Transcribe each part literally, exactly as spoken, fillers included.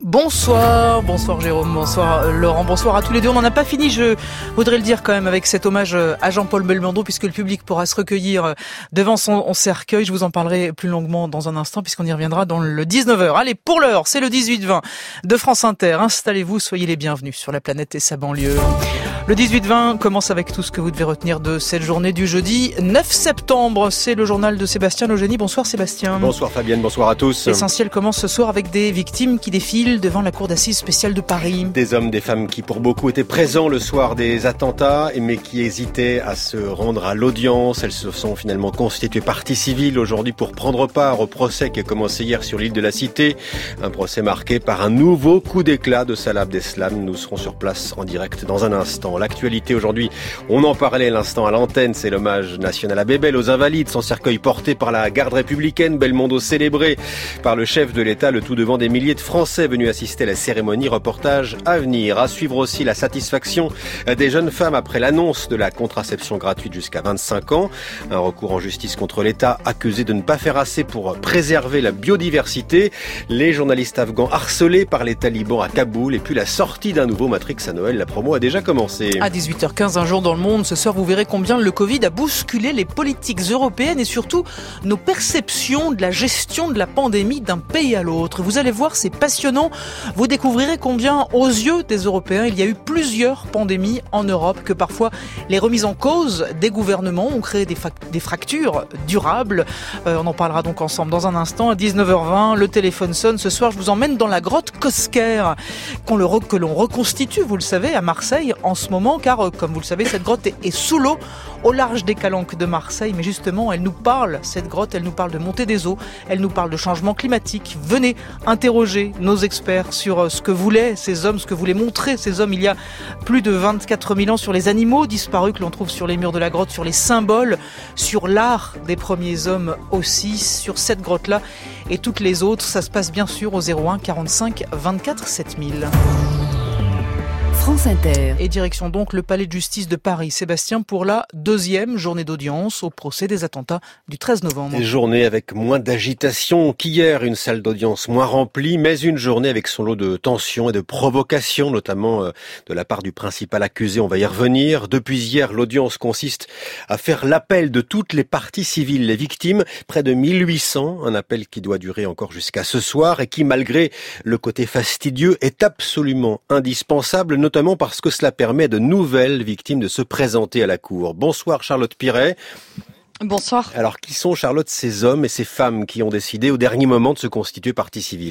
Bonsoir, bonsoir Jérôme, bonsoir Laurent, bonsoir à tous les deux. On n'en a pas fini, je voudrais le dire quand même, avec cet hommage à Jean-Paul Belmondo, puisque le public pourra se recueillir devant son cercueil. Je vous en parlerai plus longuement dans un instant, puisqu'on y reviendra dans le dix-neuf heures. Allez, pour l'heure, c'est le dix-huit vingt de France Inter. Installez-vous, soyez les bienvenus sur la planète et sa banlieue. Le dix-huit vingt commence avec tout ce que vous devez retenir de cette journée du jeudi neuf septembre. C'est le journal de Sébastien Logénie. Bonsoir Sébastien. Bonsoir Fabienne, bonsoir à tous. L'essentiel commence ce soir avec des victimes qui défilent devant la cour d'assises spéciale de Paris. Des hommes, des femmes qui pour beaucoup étaient présents le soir des attentats, mais qui hésitaient à se rendre à l'audience. Elles se sont finalement constituées partie civile aujourd'hui pour prendre part au procès qui a commencé hier sur l'île de la Cité. Un procès marqué par un nouveau coup d'éclat de Salah Abdeslam. Nous serons sur place en direct dans un instant. L'actualité aujourd'hui, on en parlait à l'instant à l'antenne, c'est l'hommage national à Bébel, aux Invalides, son cercueil porté par la garde républicaine, Belmondo célébré par le chef de l'État, le tout devant des milliers de Français venus assister à la cérémonie. Reportage à venir. À suivre aussi la satisfaction des jeunes femmes après l'annonce de la contraception gratuite jusqu'à vingt-cinq ans. Un recours en justice contre l'État accusé de ne pas faire assez pour préserver la biodiversité. Les journalistes afghans harcelés par les talibans à Kaboul. Et puis la sortie d'un nouveau Matrix à Noël. La promo a déjà commencé. À dix-huit heures quinze, un jour dans le monde. Ce soir, vous verrez combien le Covid a bousculé les politiques européennes et surtout nos perceptions de la gestion de la pandémie d'un pays à l'autre. Vous allez voir, c'est passionnant. Vous découvrirez combien, aux yeux des Européens, il y a eu plusieurs pandémies en Europe, que parfois les remises en cause des gouvernements ont créé des, fa- des fractures durables. Euh, on en parlera donc ensemble dans un instant. À dix-neuf heures vingt, le téléphone sonne. Ce soir, je vous emmène dans la grotte Cosquer, qu'on le re- que l'on reconstitue, vous le savez, à Marseille en ce moment, car, euh, comme vous le savez, cette grotte est, est sous l'eau, au large des Calanques de Marseille. Mais justement, elle nous parle, cette grotte, elle nous parle de montée des eaux, elle nous parle de changement climatique. Venez interroger nos experts sur ce que voulaient ces hommes, ce que voulaient montrer ces hommes il y a plus de vingt-quatre mille ans, sur les animaux disparus que l'on trouve sur les murs de la grotte, sur les symboles, sur l'art des premiers hommes aussi, sur cette grotte-là et toutes les autres. Ça se passe bien sûr au zéro un quarante-cinq vingt-quatre sept mille. France Inter. Et direction donc le palais de justice de Paris, Sébastien, pour la deuxième journée d'audience au procès des attentats du treize novembre. Une journée avec moins d'agitation qu'hier, une salle d'audience moins remplie, mais une journée avec son lot de tensions et de provocations, notamment de la part du principal accusé, on va y revenir. Depuis hier, l'audience consiste à faire l'appel de toutes les parties civiles, les victimes, près de mille huit cents, un appel qui doit durer encore jusqu'à ce soir et qui, malgré le côté fastidieux, est absolument indispensable, notamment parce que cela permet à de nouvelles victimes de se présenter à la cour. Bonsoir Charlotte Piret. Bonsoir. Alors qui sont, Charlotte, ces hommes et ces femmes qui ont décidé au dernier moment de se constituer partie civile ?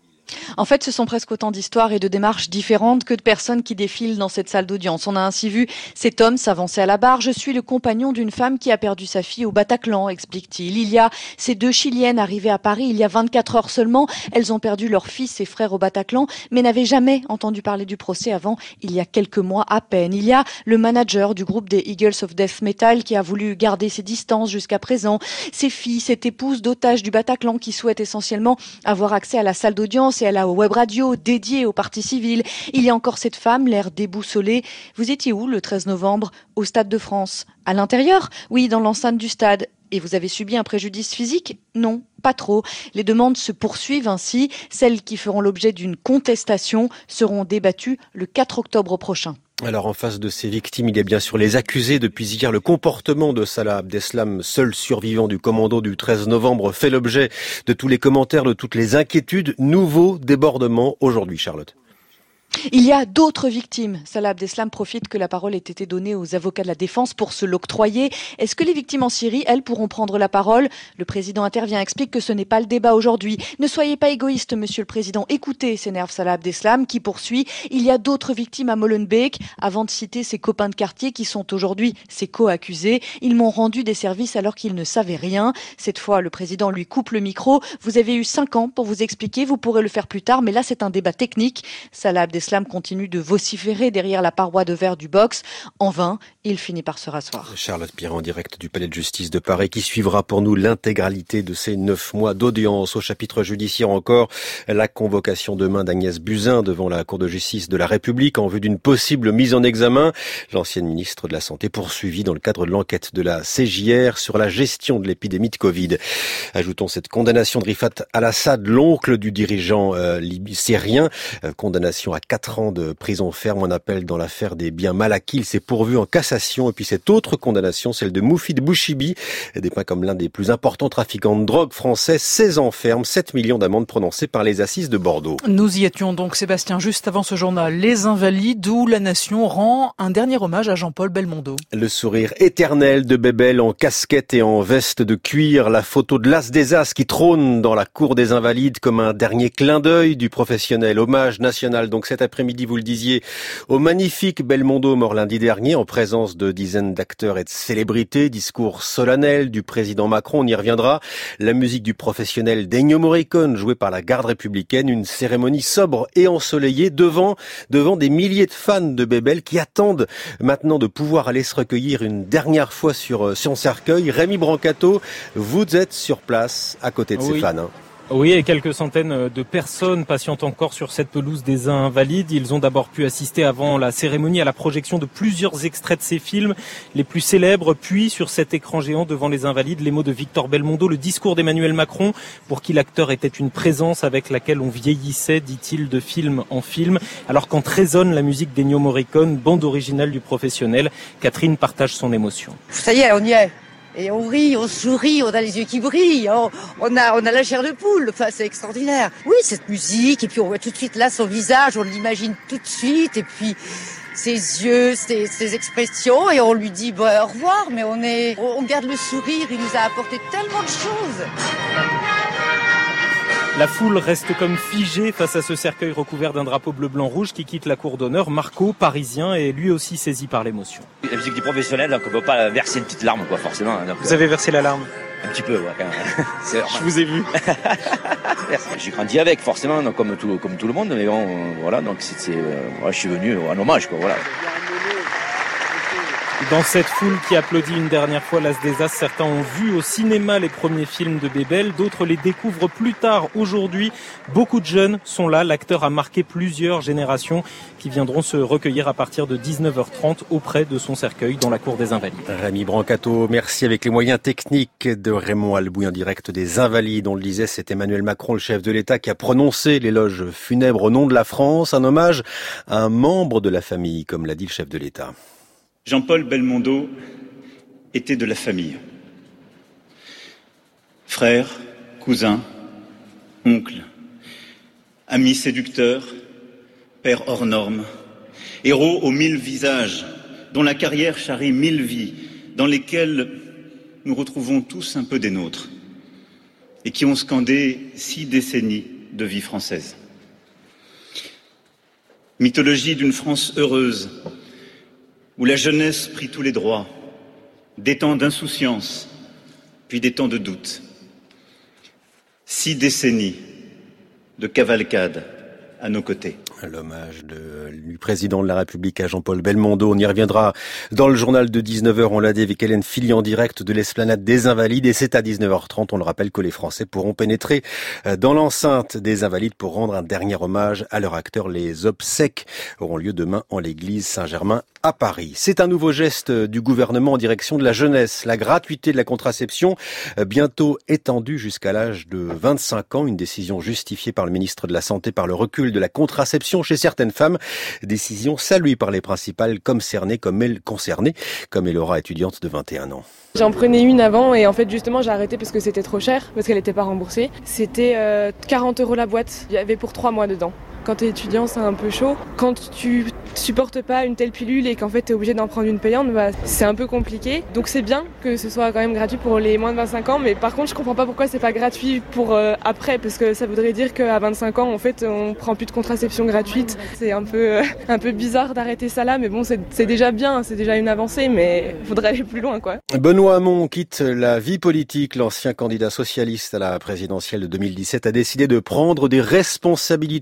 En fait, ce sont presque autant d'histoires et de démarches différentes que de personnes qui défilent dans cette salle d'audience. On a ainsi vu cet homme s'avancer à la barre. Je suis le compagnon d'une femme qui a perdu sa fille au Bataclan, explique-t-il. Il y a ces deux Chiliennes arrivées à Paris il y a vingt-quatre heures seulement. Elles ont perdu leur fils et frère au Bataclan, mais n'avaient jamais entendu parler du procès avant il y a quelques mois à peine. Il y a le manager du groupe des Eagles of Death Metal qui a voulu garder ses distances jusqu'à présent. Ses filles, cette épouse d'otage du Bataclan qui souhaite essentiellement avoir accès à la salle d'audience et à la web radio dédiée aux parties civiles. Il y a encore cette femme, l'air déboussolée. Vous étiez où le treize novembre ? Au Stade de France. À l'intérieur ? Oui, dans l'enceinte du stade. Et vous avez subi un préjudice physique ? Non, pas trop. Les demandes se poursuivent ainsi. Celles qui feront l'objet d'une contestation seront débattues le quatre octobre prochain. Alors en face de ces victimes, il y a bien sûr les accusés. Depuis hier, le comportement de Salah Abdeslam, seul survivant du commando du treize novembre, fait l'objet de tous les commentaires, de toutes les inquiétudes. Nouveau débordement aujourd'hui, Charlotte. Il y a d'autres victimes. Salah Abdeslam profite que la parole ait été donnée aux avocats de la défense pour se l'octroyer. Est-ce que les victimes en Syrie, elles, pourront prendre la parole ? Le président intervient, explique que ce n'est pas le débat aujourd'hui. Ne soyez pas égoïste, monsieur le président. Écoutez, s'énerve Salah Abdeslam, qui poursuit. Il y a d'autres victimes à Molenbeek, avant de citer ses copains de quartier qui sont aujourd'hui ses co-accusés. Ils m'ont rendu des services alors qu'ils ne savaient rien. Cette fois, le président lui coupe le micro. Vous avez eu cinq ans pour vous expliquer. Vous pourrez le faire plus tard, mais là, c'est un débat technique. Salah Abdeslam Abdeslam continue de vociférer derrière la paroi de verre du box. En vain, il finit par se rasseoir. Charlotte Piret en direct du Palais de Justice de Paris qui suivra pour nous l'intégralité de ces neuf mois d'audience. Au chapitre judiciaire encore, la convocation demain d'Agnès Buzyn devant la Cour de justice de la République en vue d'une possible mise en examen. L'ancienne ministre de la Santé poursuivie dans le cadre de l'enquête de la C J R sur la gestion de l'épidémie de Covid. Ajoutons cette condamnation de Rifat al-Assad, l'oncle du dirigeant euh, syrien. Euh, condamnation à quatre ans de prison ferme en appel dans l'affaire des biens mal acquis. Il s'est pourvu en cassation. Et puis cette autre condamnation, celle de Moufid Bouchibi, dépeint comme l'un des plus importants trafiquants de drogue français. seize ans ferme, sept millions d'amendes prononcées par les assises de Bordeaux. Nous y étions donc, Sébastien, juste avant ce journal. Les Invalides, où la nation rend un dernier hommage à Jean-Paul Belmondo. Le sourire éternel de Bébel en casquette et en veste de cuir. La photo de l'As des As qui trône dans la cour des Invalides comme un dernier clin d'œil du professionnel. Hommage national donc cet après-midi, vous le disiez, au magnifique Belmondo mort lundi dernier en présence de dizaines d'acteurs et de célébrités. Discours solennel du président Macron, on y reviendra. La musique du professionnel d'Ennio Morricone jouée par la garde républicaine. Une cérémonie sobre et ensoleillée devant, devant des milliers de fans de Bébel qui attendent maintenant de pouvoir aller se recueillir une dernière fois sur son cercueil. Rémi Brancato, vous êtes sur place à côté de oui. ces fans. Hein. Oui, et quelques centaines de personnes patientent encore sur cette pelouse des Invalides. Ils ont d'abord pu assister avant la cérémonie à la projection de plusieurs extraits de ces films, les plus célèbres, puis sur cet écran géant devant les Invalides, les mots de Victor Belmondo, le discours d'Emmanuel Macron, pour qui l'acteur était une présence avec laquelle on vieillissait, dit-il, de film en film, alors quand résonne la musique d'Ennio Morricone, bande originale du professionnel. Catherine partage son émotion. Ça y est, on y est. Et on rit, on sourit, on a les yeux qui brillent, on, on a on a la chair de poule, enfin c'est extraordinaire. Oui, cette musique, et puis on voit tout de suite là son visage, on l'imagine tout de suite, et puis ses yeux, ses, ses expressions, et on lui dit bah, au revoir, mais on est, on garde le sourire, il nous a apporté tellement de choses. La foule reste comme figée face à ce cercueil recouvert d'un drapeau bleu-blanc-rouge qui quitte la cour d'honneur. Marco, parisien, est lui aussi saisi par l'émotion. La musique du professionnel, donc on ne peut pas verser une petite larme, quoi, forcément. Donc, vous avez versé la larme? Un petit peu, ouais, quand même. C'est Je vous ai vu. J'ai grandi avec, forcément, donc, comme, tout, comme tout le monde, mais bon, euh, voilà, donc c'est, c'est, euh, voilà, je suis venu en hommage, quoi, voilà. Dans cette foule qui applaudit une dernière fois l'As des As, certains ont vu au cinéma les premiers films de Bébel, d'autres les découvrent plus tard aujourd'hui. Beaucoup de jeunes sont là, l'acteur a marqué plusieurs générations qui viendront se recueillir à partir de dix-neuf heures trente auprès de son cercueil dans la cour des Invalides. Rémi Brancato, merci. Avec les moyens techniques de Raymond Albouy en direct des Invalides. On le disait, c'est Emmanuel Macron, le chef de l'État, qui a prononcé l'éloge funèbre au nom de la France, un hommage à un membre de la famille, comme l'a dit le chef de l'État. Jean-Paul Belmondo était de la famille. Frère, cousin, oncle, ami séducteur, père hors norme, héros aux mille visages, dont la carrière charrie mille vies, dans lesquelles nous retrouvons tous un peu des nôtres, et qui ont scandé six décennies de vie française. Mythologie d'une France heureuse, où la jeunesse prit tous les droits, des temps d'insouciance, puis des temps de doute. Six décennies de cavalcade à nos côtés. L'hommage de, du président de la République à Jean-Paul Belmondo. On y reviendra dans le journal de dix-neuf heures. On l'a dit avec Hélène Philly en direct de l'Esplanade des Invalides. Et c'est à dix-neuf heures trente. On le rappelle que les Français pourront pénétrer dans l'enceinte des Invalides pour rendre un dernier hommage à leur acteur. Les obsèques auront lieu demain en l'église Saint-Germain à Paris. C'est un nouveau geste du gouvernement en direction de la jeunesse. La gratuité de la contraception, bientôt étendue jusqu'à l'âge de vingt-cinq ans. Une décision justifiée par le ministre de la Santé par le recul de la contraception chez certaines femmes. Décision saluée par les principales concernées, comme elle, concernées, comme Elora, étudiante de vingt et un ans. J'en prenais une avant et en fait justement j'ai arrêté parce que c'était trop cher, parce qu'elle n'était pas remboursée. C'était euh, quarante euros la boîte, il y avait pour trois mois dedans. Quand t'es étudiant, c'est un peu chaud. Quand tu supportes pas une telle pilule et qu'en fait t'es obligé d'en prendre une payante, bah, c'est un peu compliqué. Donc c'est bien que ce soit quand même gratuit pour les moins de vingt-cinq ans, mais par contre je comprends pas pourquoi c'est pas gratuit pour euh, après, parce que ça voudrait dire qu'à vingt-cinq ans en fait on prend plus de contraception gratuite. C'est un peu euh, un peu bizarre d'arrêter ça là, mais bon c'est, c'est déjà bien, c'est déjà une avancée, mais faudrait aller plus loin quoi. Benoît Hamon quitte la vie politique. L'ancien candidat socialiste à la présidentielle de deux mille dix-sept a décidé de prendre des responsabilités dans une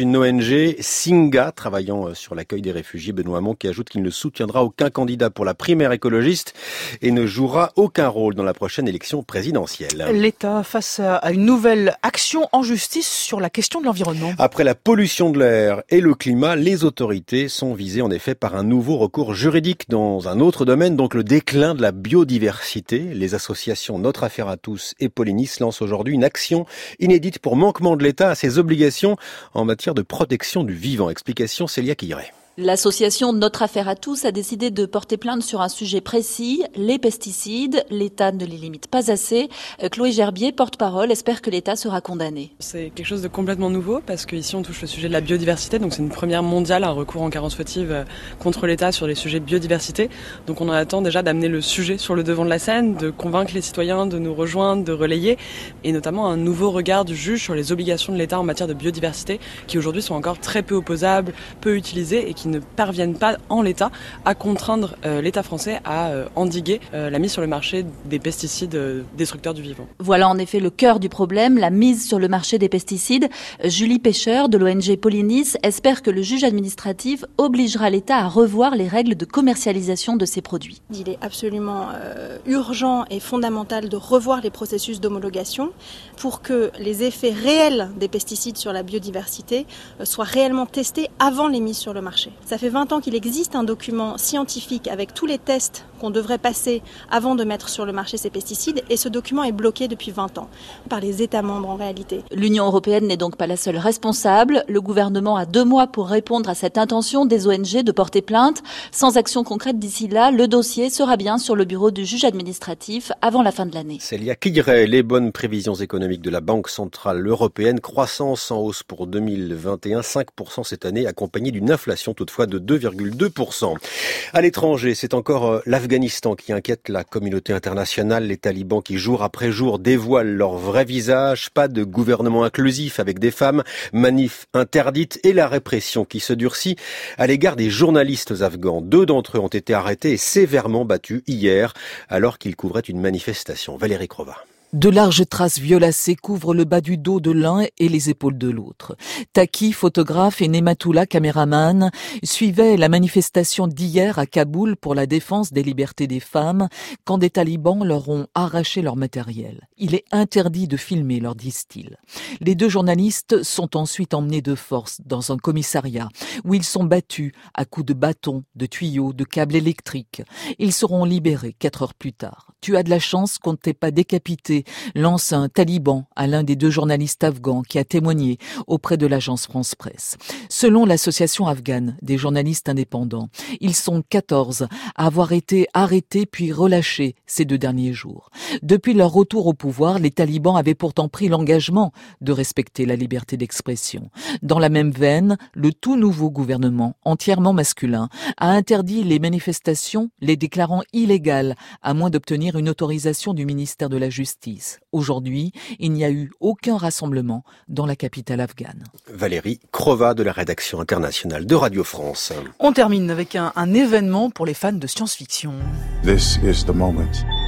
une O N G, Singa, travaillant sur l'accueil des réfugiés. Benoît Hamon qui ajoute qu'il ne soutiendra aucun candidat pour la primaire écologiste et ne jouera aucun rôle dans la prochaine élection présidentielle. L'État face à une nouvelle action en justice sur la question de l'environnement. Après la pollution de l'air et le climat, les autorités sont visées en effet par un nouveau recours juridique dans un autre domaine, donc le déclin de la biodiversité. Les associations Notre Affaire à tous et Polinis lancent aujourd'hui une action inédite pour manquement de l'État à ses obligations en matière de protection du vivant. Explication Célia Quilleret. L'association Notre Affaire à tous a décidé de porter plainte sur un sujet précis, les pesticides. L'État ne les limite pas assez. Chloé Gerbier, porte-parole, espère que l'État sera condamné. C'est quelque chose de complètement nouveau parce qu'ici on touche le sujet de la biodiversité, donc c'est une première mondiale, un recours en carence fautive contre l'État sur les sujets de biodiversité. Donc on attend déjà d'amener le sujet sur le devant de la scène, de convaincre les citoyens de nous rejoindre, de relayer, et notamment un nouveau regard du juge sur les obligations de l'État en matière de biodiversité qui aujourd'hui sont encore très peu opposables, peu utilisées et qui ne parviennent pas en l'état à contraindre euh, l'État français à euh, endiguer euh, la mise sur le marché des pesticides euh, destructeurs du vivant. Voilà en effet le cœur du problème, la mise sur le marché des pesticides. Julie Pêcheur de l'O N G Polinis espère que le juge administratif obligera l'État à revoir les règles de commercialisation de ces produits. Il est absolument euh, urgent et fondamental de revoir les processus d'homologation pour que les effets réels des pesticides sur la biodiversité euh, soient réellement testés avant les mises sur le marché. Ça fait vingt ans qu'il existe un document scientifique avec tous les tests qu'on devrait passer avant de mettre sur le marché ces pesticides et ce document est bloqué depuis vingt ans par les États membres en réalité. L'Union européenne n'est donc pas la seule responsable. Le gouvernement a deux mois pour répondre à cette intention des O N G de porter plainte. Sans action concrète d'ici là, le dossier sera bien sur le bureau du juge administratif avant la fin de l'année. Célia Quilleret, les bonnes prévisions économiques de la Banque centrale européenne, croissance en hausse pour deux mille vingt et un, cinq pour cent cette année, accompagnée d'une inflation toutefois de deux virgule deux pour cent. À l'étranger, c'est encore l'Afghanistan qui inquiète la communauté internationale. Les talibans qui jour après jour dévoilent leur vrai visage. Pas de gouvernement inclusif avec des femmes, manifs interdites et la répression qui se durcit à l'égard des journalistes afghans. Deux d'entre eux ont été arrêtés et sévèrement battus hier alors qu'ils couvraient une manifestation. Valérie Crova. De larges traces violacées couvrent le bas du dos de l'un et les épaules de l'autre. Taki, photographe, et Nematoula, caméraman, suivaient la manifestation d'hier à Kaboul pour la défense des libertés des femmes quand des talibans leur ont arraché leur matériel. Il est interdit de filmer, leur disent-ils. Les deux journalistes sont ensuite emmenés de force dans un commissariat où ils sont battus à coups de bâtons, de tuyaux, de câbles électriques. Ils seront libérés quatre heures plus tard. Tu as de la chance qu'on ne t'ait pas décapité, lance un taliban à l'un des deux journalistes afghans qui a témoigné auprès de l'agence France Presse. Selon l'association afghane des journalistes indépendants, ils sont quatorze à avoir été arrêtés puis relâchés ces deux derniers jours. Depuis leur retour au pouvoir, les talibans avaient pourtant pris l'engagement de respecter la liberté d'expression. Dans la même veine, le tout nouveau gouvernement, entièrement masculin, a interdit les manifestations, les déclarant illégales, à moins d'obtenir une autorisation du ministère de la Justice. Aujourd'hui, il n'y a eu aucun rassemblement dans la capitale afghane. Valérie Crova de la rédaction internationale de Radio France. On termine avec un, un événement pour les fans de science-fiction. This is the moment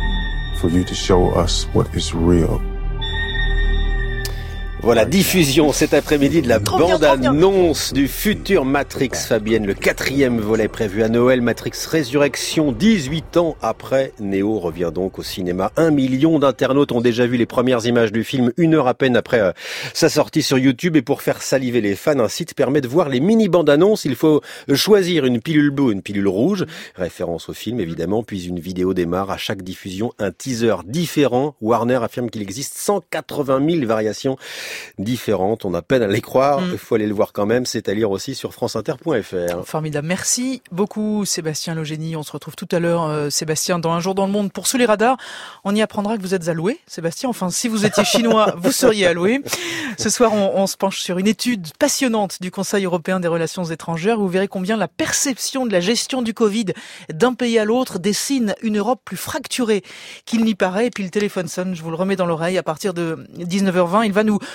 for you to show us what is real. Voilà, diffusion cet après-midi de la bande-annonce du futur Matrix, Fabienne. Le quatrième volet prévu à Noël, Matrix Résurrection, dix-huit ans après. Neo revient donc au cinéma. Un million d'internautes ont déjà vu les premières images du film, une heure à peine après euh, sa sortie sur YouTube. Et pour faire saliver les fans, un site permet de voir les mini-bandes-annonces. Il faut choisir une pilule bleue, une pilule rouge. Référence au film, évidemment. Puis une vidéo démarre. À chaque diffusion, un teaser différent. Warner affirme qu'il existe cent quatre-vingt mille variations différentes. On a peine à les croire. Il mmh. faut aller le voir quand même. C'est à lire aussi sur franceinter point f r. Formidable. Merci beaucoup Sébastien Logénie. On se retrouve tout à l'heure, euh, Sébastien, dans Un jour dans le monde pour Sous les radars. On y apprendra que vous êtes alloué, Sébastien. Enfin, si vous étiez chinois, vous seriez alloué. Ce soir, on, on se penche sur une étude passionnante du Conseil européen des relations étrangères. Vous verrez combien la perception de la gestion du Covid d'un pays à l'autre dessine une Europe plus fracturée qu'il n'y paraît. Et puis le téléphone sonne. Je vous le remets dans l'oreille à partir de dix-neuf heures vingt. Il va nous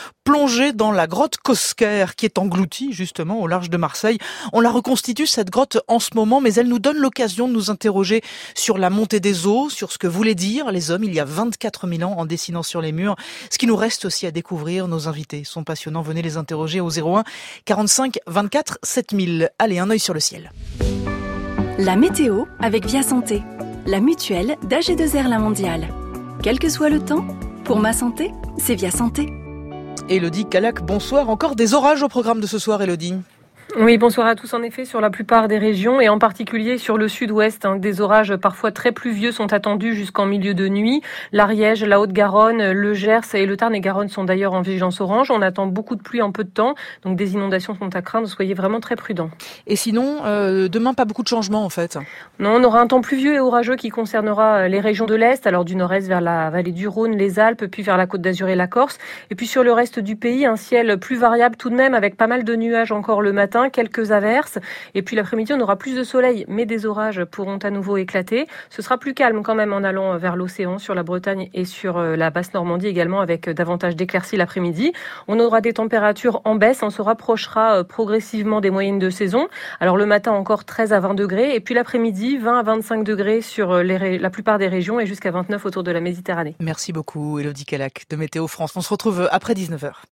plongée dans la grotte Cosquer qui est engloutie justement au large de Marseille. On la reconstitue cette grotte en ce moment, mais elle nous donne l'occasion de nous interroger sur la montée des eaux, sur ce que voulaient dire les hommes il y a vingt-quatre mille ans en dessinant sur les murs. Ce qui nous reste aussi à découvrir, nos invités sont passionnants. Venez les interroger au zéro un quarante-cinq vingt-quatre sept mille. Allez, un œil sur le ciel. La météo avec Via Santé, la mutuelle d'A G deux R La Mondiale. Quel que soit le temps, pour ma santé, c'est Via Santé. Élodie Calac, bonsoir. Encore des orages au programme de ce soir, Élodie. Oui, bonsoir à tous. En effet, sur la plupart des régions et en particulier sur le sud-ouest, hein, des orages parfois très pluvieux sont attendus jusqu'en milieu de nuit. L'Ariège, la Haute-Garonne, le Gers et le Tarn-et-Garonne sont d'ailleurs en vigilance orange. On attend beaucoup de pluie en peu de temps, donc des inondations sont à craindre. Soyez vraiment très prudents. Et sinon, euh, demain, pas beaucoup de changements en fait. Non, on aura un temps pluvieux et orageux qui concernera les régions de l'Est, alors du nord-est vers la vallée du Rhône, les Alpes, puis vers la Côte d'Azur et la Corse. Et puis sur le reste du pays, un ciel plus variable tout de même, avec pas mal de nuages encore le matin, quelques averses. Et puis l'après-midi, on aura plus de soleil, mais des orages pourront à nouveau éclater. Ce sera plus calme quand même en allant vers l'océan, sur la Bretagne et sur la basse Normandie également, avec davantage d'éclaircies l'après-midi. On aura des températures en baisse, on se rapprochera progressivement des moyennes de saison. Alors le matin encore treize à vingt degrés, et puis l'après-midi vingt à vingt-cinq degrés sur les, la plupart des régions et jusqu'à vingt-neuf autour de la Méditerranée. Merci beaucoup Élodie Calac de Météo France. On se retrouve après dix-neuf heures.